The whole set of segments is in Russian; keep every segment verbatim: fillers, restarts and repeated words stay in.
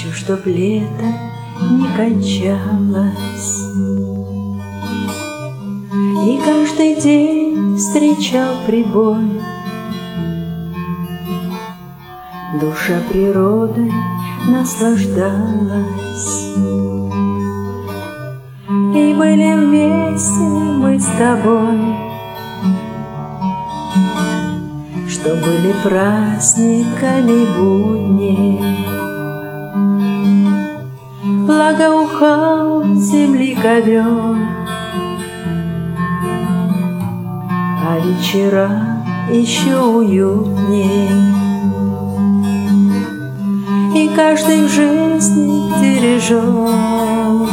Хочу, чтоб лето не кончалось, и каждый день встречал прибой. Душа природой наслаждалась, и были вместе мы с тобой, что были праздниками будни. Благоухал земли ковер, а вечера еще уютней. И каждый в жизни дирижер.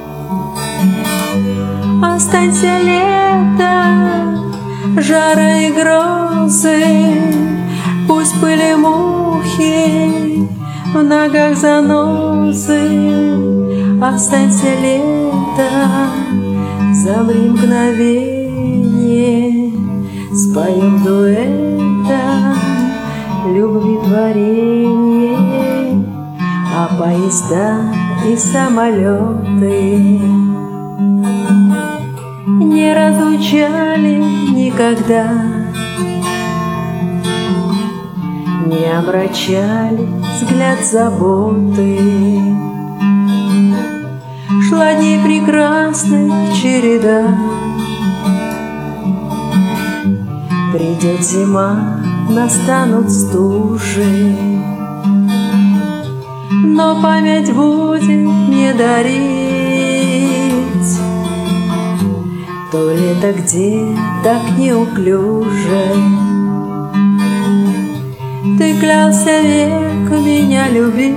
Останься, лето, жара и грозы, пусть пыли мухи, в ногах занозы. Останься, лето, замри мгновенье, споем дуэтом любви творенье. А поезда и самолеты не разлучали никогда, не омрачали взгляд заботы. Шла дней прекрасных череда, придет зима, настанут стужи, но память будет не дарить то лето, где так неуклюже ты клялся век меня любить.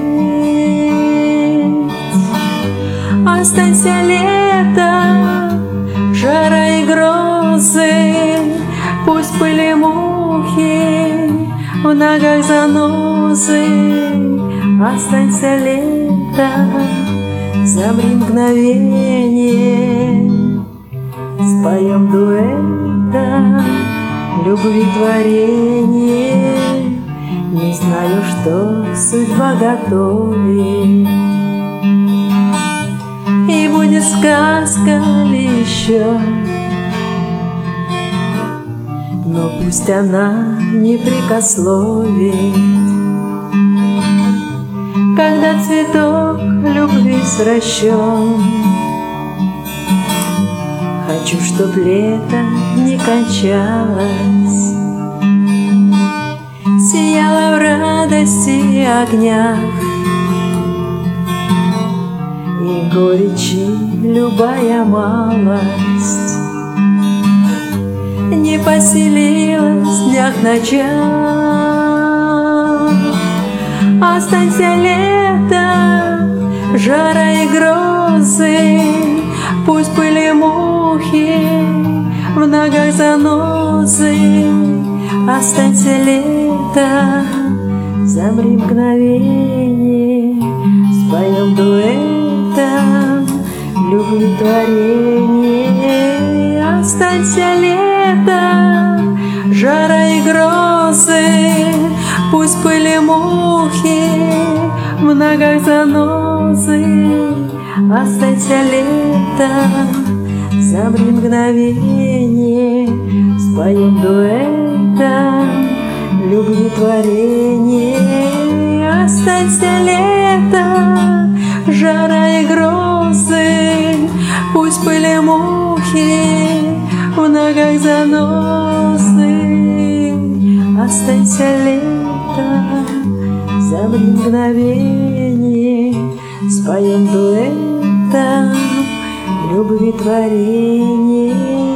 Останься, лето, жара и грозы, пусть пыли мухи, в ногах занозы. Останься, лето, замри мгновенье, споем дуэтом любви творенье. Не знаю, что судьба готовит, и будет сказка ли еще, но пусть она не прекословит. Когда цветок любви сращен, хочу, чтоб лето не кончалось, сияла в радости и огнях, и горечи любая малость не поселилась в днях ночах. Останься, лето, жара и грозы, пусть пыли мухи, в ногах занозы. Останься, лето, замри мгновенье, споем дуэтом любви творенье. Останься, лето, жара и грозы, пусть пыли мухи, в ногах занозы. Останься, лето, замри мгновенье, споем дуэтом любви творенье. Останься, лето, жара и грозы, пусть пыли мухи, в ногах занозы. Останься, лето, замри мгновенье, споем дуэтом любви творенье.